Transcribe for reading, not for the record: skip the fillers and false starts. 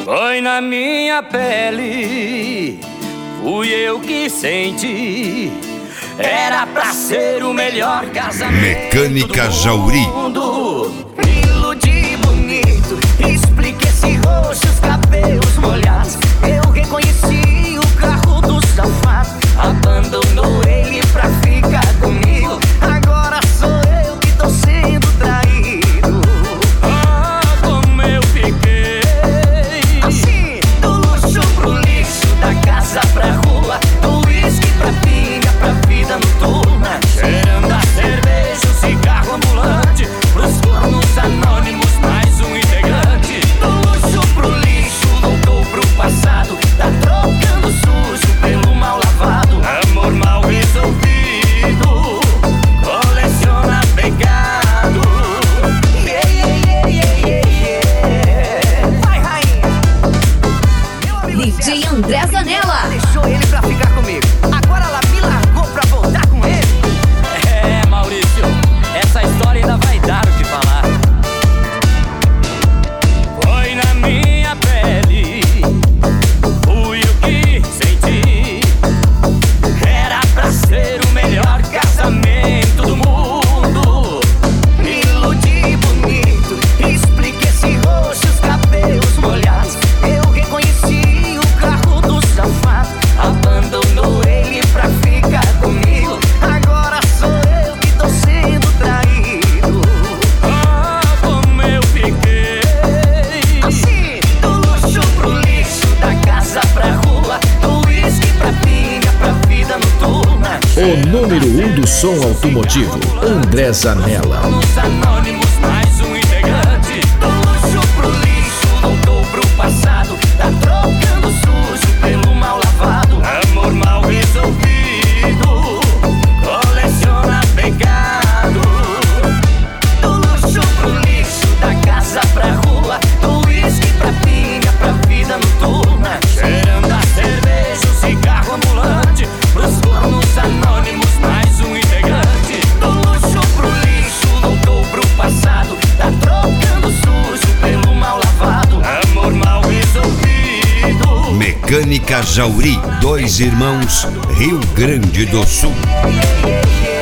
Foi na minha pele, fui eu que senti. Era pra ser o melhor casamento. Mecânica Jauri. Me iludi bonito, explique esse rosto, os cabelos molhados. Eu reconheci o carro do safado. Abandonou ele pra ficar comigo. Agora sou eu que tô sendo traído. Ah, como eu fiquei assim, do luxo pro lixo, da casa pra rua, do uísque pra pinga, pra vida noturna. Cheirando a cerveja, o cigarro ambulante, pros cornos anônimos, mais um integrante. Do luxo pro lixo, voltou pro passado. Tá trocando sujo pelo mal lavado. Amor mal resolvido, coleciona pecado. Yeah, yeah, yeah, yeah, yeah. Vai, rainha. Meu amigo DJ André Zanella. deixou ele pra ficar comigo. Agora ela me largou pra voltar com ele. É, Maurício, essa história ainda vai dar o que falar. Foi na minha pele, fui o que senti. Era pra ser o melhor casamento do mundo. Me iludi bonito, explique esse rosto, os cabelos molhados. Eu reconheci o carro do safado. Abandonou ele pra ficar comigo. Agora sou eu que tô sendo traído. Ah, como eu fiquei assim, do luxo pro lixo, da casa pra rua, do uísque pra pinga, pra vida noturna. O número 1 do som automotivo, André Zanella. Os anônimos, mais um integrante. Do luxo pro lixo, voltou pro passado. Tá trocando sujo pelo mal lavado. Amor mal resolvido, coleciona pecado. Do luxo pro lixo, da casa pra rua, do uísque pra pinga, pra vida noturna. Cheirando a cerveja, o cigarro ambulante, pros cornos anônimos, mais um integrante. Do luxo pro lixo, voltou pro passado. Tá trocando sujo pelo mal lavado. Amor mal resolvido. Mecânica Jauri, Dois Irmãos, Rio Grande do Sul. Yeah, yeah, yeah.